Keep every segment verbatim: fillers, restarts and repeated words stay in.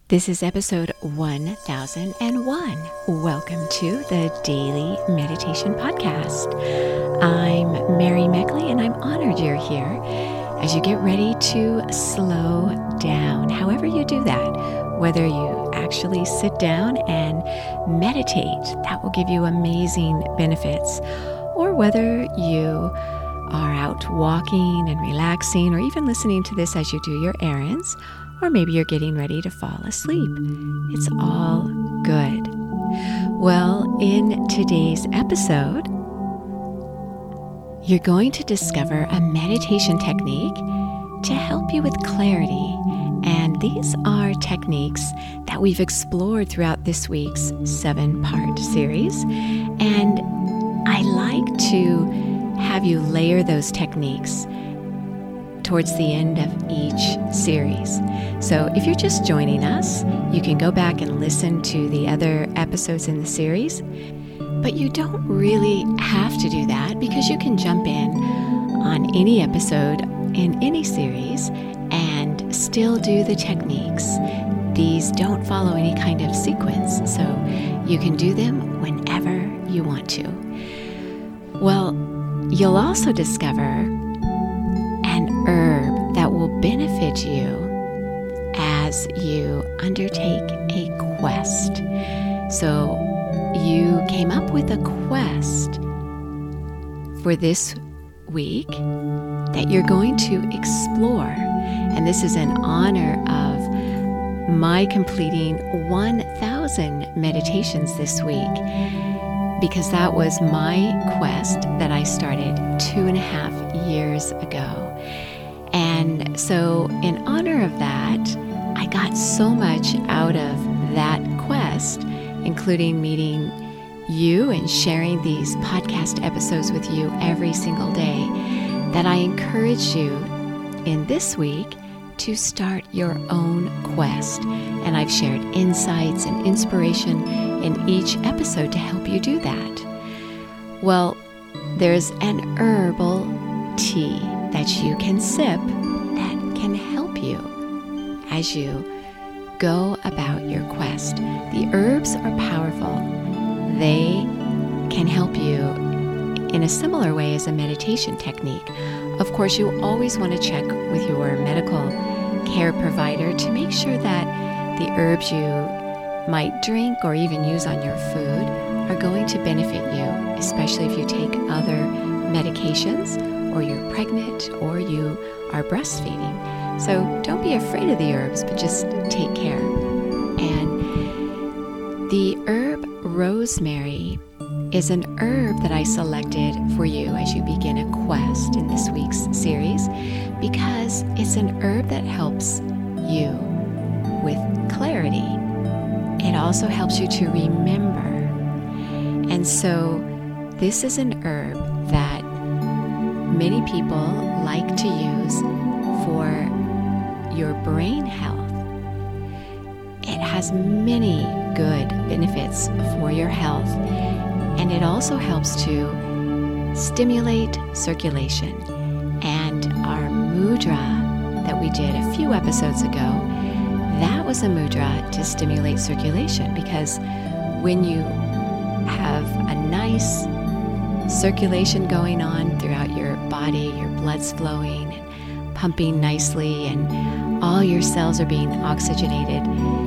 This is episode one thousand one. Welcome to the Daily Meditation Podcast. I'm Mary Meckley, and I'm honored you're here as you get ready to slow down. However you do that, whether you actually sit down and meditate, that will give you amazing benefits, or whether you are out walking and relaxing, or even listening to this as you do your errands, or maybe you're getting ready to fall asleep. It's all good. Well, in today's episode, you're going to discover a meditation technique to help you with clarity. And these are techniques that we've explored throughout this week's seven-part series. And I like to have you layer those techniques towards the end of each series. So if you're just joining us, you can go back and listen to the other episodes in the series, but you don't really have to do that because you can jump in on any episode in any series and still do the techniques. These don't follow any kind of sequence, so you can do them whenever you want to. Well, you'll also discover herb that will benefit you as you undertake a quest. So you came up with a quest for this week that you're going to explore. And this is in honor of my completing one thousand meditations this week, because that was my quest that I started two and a half years ago. And so in honor of that, I got so much out of that quest, including meeting you and sharing these podcast episodes with you every single day, that I encourage you in this week to start your own quest. And I've shared insights and inspiration in each episode to help you do that. Well, there's an herbal tea that you can sip that can help you as you go about your quest. The herbs are powerful. They can help you in a similar way as a meditation technique. Of course, you always want to check with your medical care provider to make sure that the herbs you might drink or even use on your food are going to benefit you, especially if you take other medications, or you're pregnant, or you are breastfeeding. So don't be afraid of the herbs, but just take care. And the herb rosemary is an herb that I selected for you as you begin a quest in this week's series, because it's an herb that helps you with clarity. It also helps you to remember. And so this is an herb that many people like to use for your brain health. It has many good benefits for your health, and it also helps to stimulate circulation. And our mudra that we did a few episodes ago, that was a mudra to stimulate circulation, because when you have a nice circulation going on throughout your body, your blood's flowing and pumping nicely, and all your cells are being oxygenated,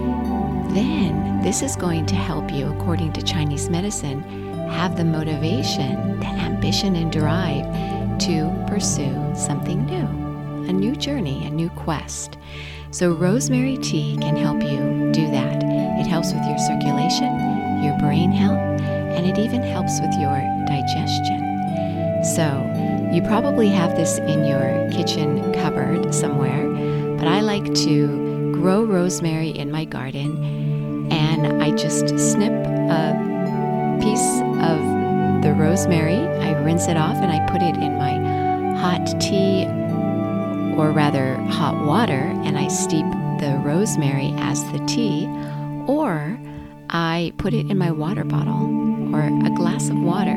then this is going to help you, according to Chinese medicine, have the motivation, the ambition and drive to pursue something new, a new journey, a new quest. So rosemary tea can help you do that. It helps with your circulation, your brain health, and it even helps with your digestion. So you probably have this in your kitchen cupboard somewhere, but I like to grow rosemary in my garden, and I just snip a piece of the rosemary, I rinse it off, and I put it in my hot tea, or rather hot water, and I steep the rosemary as the tea, or I put it in my water bottle or a glass of water.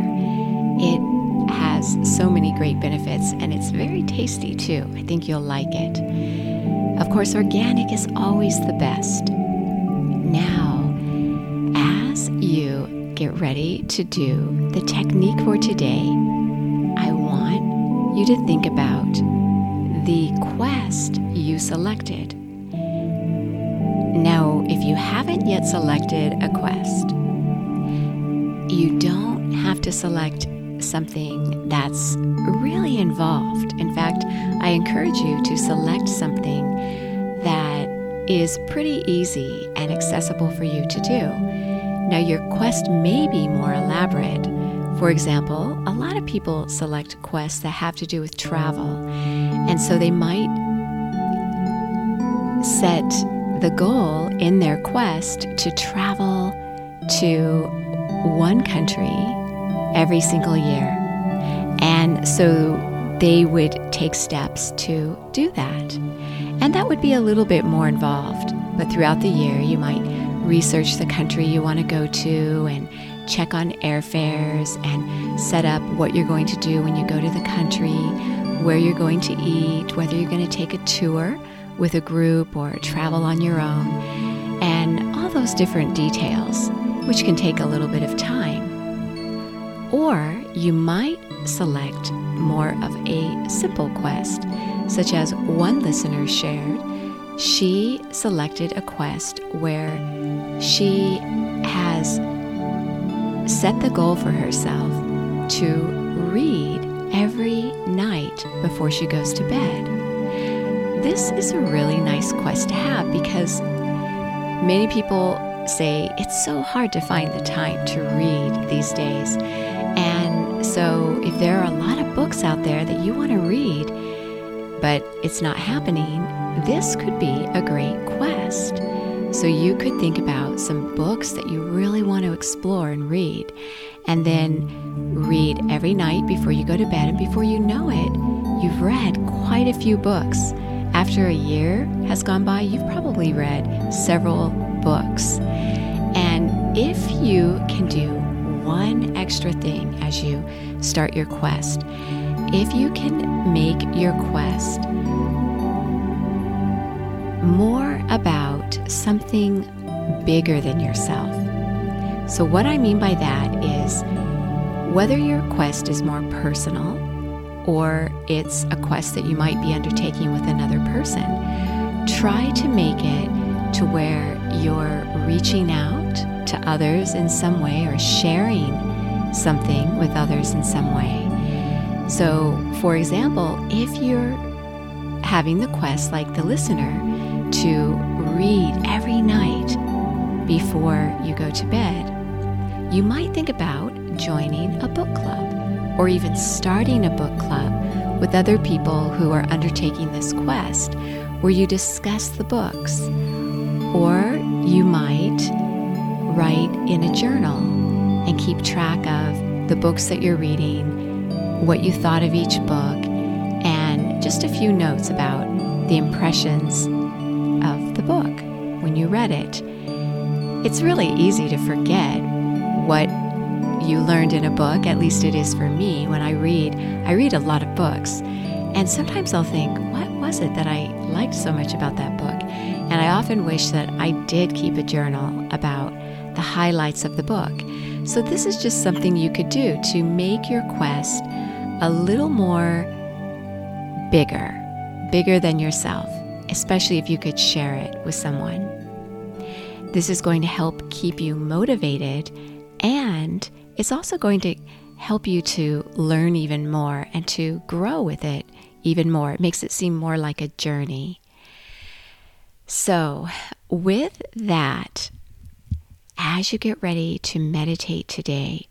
It has so many great benefits, and it's very tasty too. I think you'll like it. Of course, organic is always the best. ready to do the technique for today, I want you to think about the quest you selected. Now, if you haven't yet selected a quest, you don't have to select something that's really involved. In fact, I encourage you to select something that is pretty easy and accessible for you to do. Now, your quest may be more elaborate. For example, a lot of people select quests that have to do with travel, and so they might set the goal in their quest to travel to one country every single year. And so they would take steps to do that. And that would be a little bit more involved. But throughout the year, you might research the country you want to go to and check on airfares and set up what you're going to do when you go to the country, where you're going to eat, whether you're going to take a tour with a group or travel on your own, and all those different details, which can take a little bit of time. Or you might select more of a simple quest, such as one listener shared. She selected a quest where she has set the goal for herself to read every night before she goes to bed. This is a really nice quest to have because many people say it's so hard to find the time to read these days. And so if there are a lot of books out there that you want to read, but it's not happening, this could be a great quest. So you could think about some books that you really want to explore and read, and then read every night before you go to bed, and before you know it, you've read quite a few books. After a year has gone by, you've probably read several books. And if you can do one extra thing as you start your quest, if you can make your quest more about something bigger than yourself. So what I mean by that is whether your quest is more personal or it's a quest that you might be undertaking with another person, try to make it to where you're reaching out to others in some way or sharing something with others in some way. So, for example, if you're having the quest, like the listener, to read every night before you go to bed, you might think about joining a book club or even starting a book club with other people who are undertaking this quest where you discuss the books. Or you might write in a journal and keep track of the books that you're reading, what you thought of each book, and just a few notes about the impressions of the book when you read it. It's really easy to forget what you learned in a book, at least it is for me. When I read, I read a lot of books, and sometimes I'll think, what was it that I liked so much about that book? And I often wish that I did keep a journal about the highlights of the book. So this is just something you could do to make your quest a little more bigger, bigger than yourself, especially if you could share it with someone. This is going to help keep you motivated, and it's also going to help you to learn even more and to grow with it even more. It makes it seem more like a journey. So, with that, as you get ready to meditate today,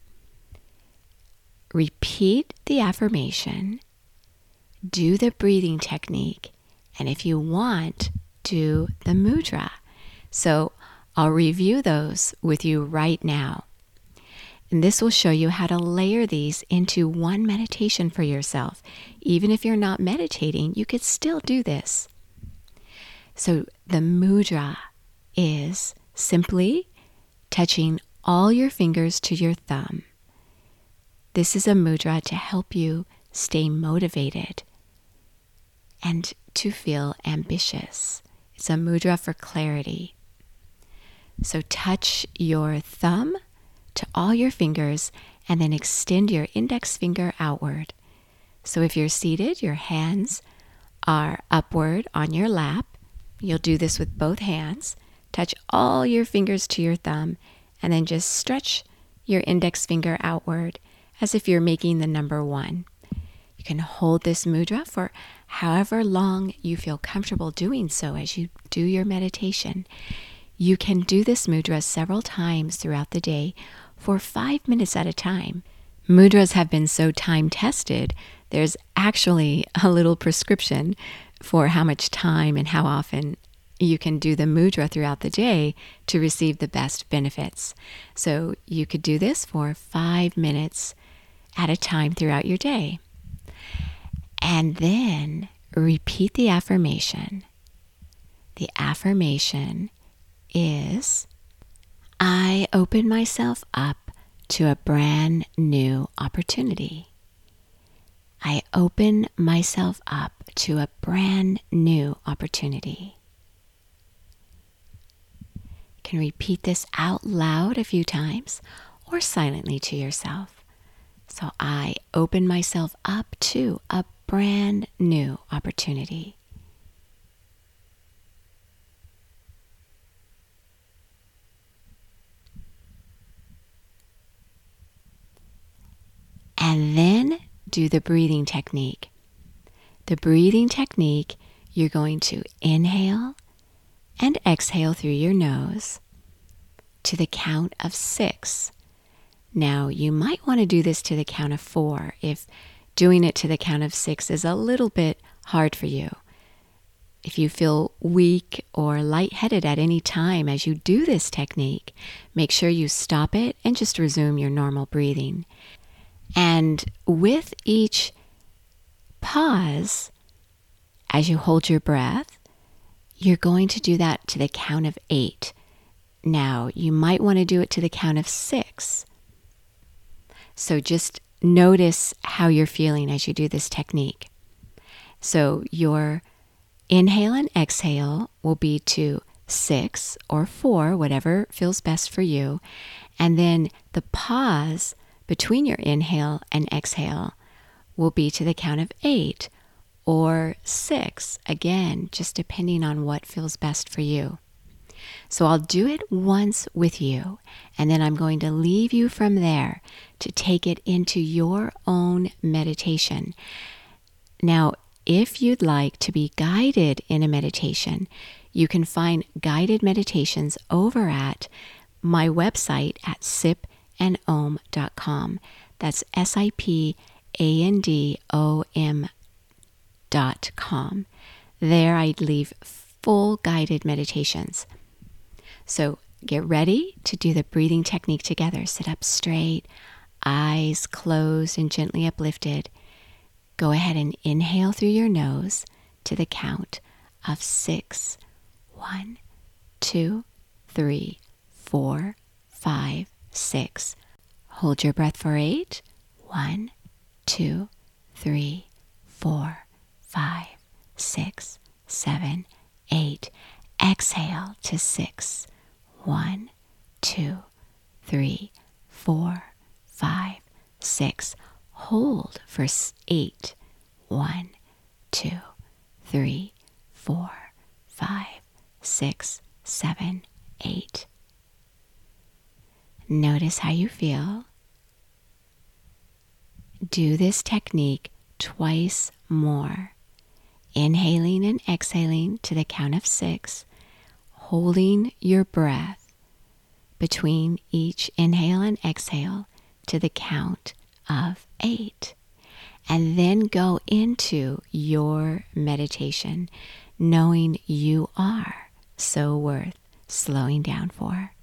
repeat the affirmation, do the breathing technique, and if you want, do the mudra. So, I'll review those with you right now. And this will show you how to layer these into one meditation for yourself. Even if you're not meditating, you could still do this. So the mudra is simply touching all your fingers to your thumb. This is a mudra to help you stay motivated and to feel ambitious. It's a mudra for clarity. So touch your thumb to all your fingers and then extend your index finger outward. So if you're seated, your hands are upward on your lap. You'll do this with both hands. Touch all your fingers to your thumb and then just stretch your index finger outward as if you're making the number one. You can hold this mudra for however long you feel comfortable doing so as you do your meditation. You can do this mudra several times throughout the day for five minutes at a time. Mudras have been so time tested, there's actually a little prescription for how much time and how often you can do the mudra throughout the day to receive the best benefits. So you could do this for five minutes at a time throughout your day. And then repeat the affirmation. The affirmation is, I open myself up to a brand new opportunity. I open myself up to a brand new opportunity. You can repeat this out loud a few times or silently to yourself. So I open myself up to a brand new opportunity. And then do the breathing technique. The breathing technique, you're going to inhale and exhale through your nose to the count of six. Now, you might want to do this to the count of four if doing it to the count of six is a little bit hard for you. If you feel weak or lightheaded at any time as you do this technique, make sure you stop it and just resume your normal breathing. And with each pause, as you hold your breath, you're going to do that to the count of eight. Now, you might want to do it to the count of six. So just notice how you're feeling as you do this technique. So your inhale and exhale will be to six or four, whatever feels best for you. And then the pause between your inhale and exhale will be to the count of eight or six, again, just depending on what feels best for you. So I'll do it once with you, and then I'm going to leave you from there to take it into your own meditation. Now, if you'd like to be guided in a meditation, you can find guided meditations over at my website at sip and om dot com. That's S I P A N D O M dot com. There I leave full guided meditations. So get ready to do the breathing technique together. Sit up straight, eyes closed and gently uplifted. Go ahead and inhale through your nose to the count of six. One, two, three, four, five, six. Hold your breath for eight. One, two, three, four, five, six, seven, eight. Exhale to six. One, two, three, four, five, six. Hold for eight. One, two, three, four, five, six, seven, eight. Notice how you feel. Do this technique twice more. Inhaling and exhaling to the count of six, holding your breath between each inhale and exhale to the count of eight. And then go into your meditation knowing you are so worth slowing down for.